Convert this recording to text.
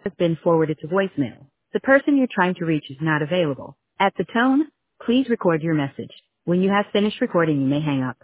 has been forwarded to voicemail. The person you're trying to reach is not available. At the tone, please record your message. When you have finished recording, you may hang up.